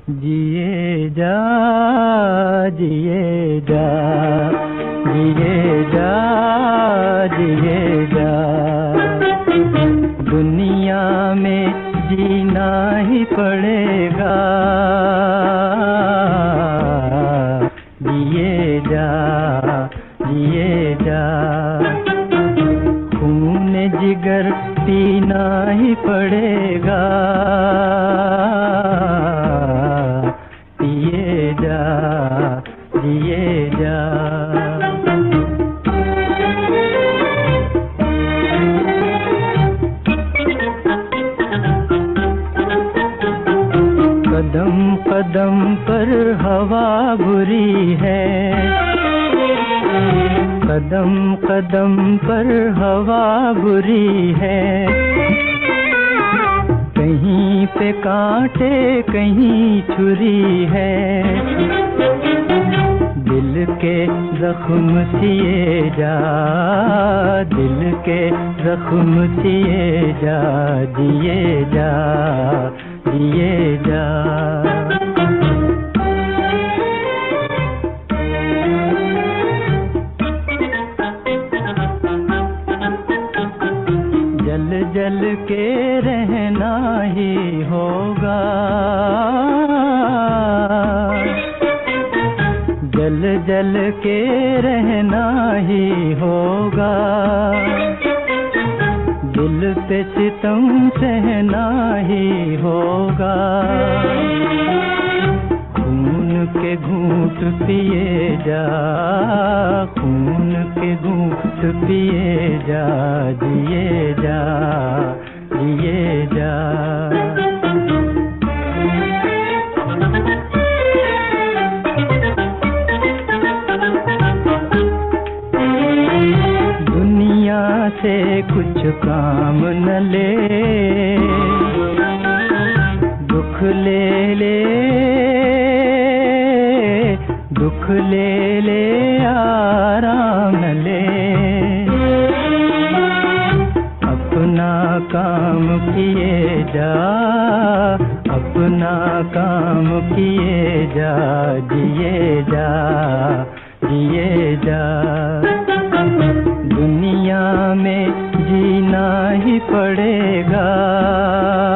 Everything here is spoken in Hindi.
जिए जा, जिए जा, जिए जा, जिए जा, दुनिया में जीना ही पड़ेगा। जिए जा, जिए जा, खून जिगर पीना ही पड़ेगा। जिए जा, जिए जा, कदम कदम पर हवा बुरी है, कदम कदम पर हवा बुरी है, कहीं पे कांटे कहीं छुरी है, दिल के जख्म सिए जा, दिल के जख्म सिए जा, जिए जा, जिए जा, जल जल के रहना ही होगा, जल जल के रहना ही होगा, दिल पे सितम सहना ही होगा, खून के घूंट पिए जा, खून के घूंट पिए जा, जिए जा, जिए जा, दुनिया से कुछ काम न ले, दुख ले ले, दुख ले ले, आराम न ले, अपना काम किए जा, अपना काम किए जा, जिए जा, जिए जा, दुनिया में जीना ही पड़ेगा।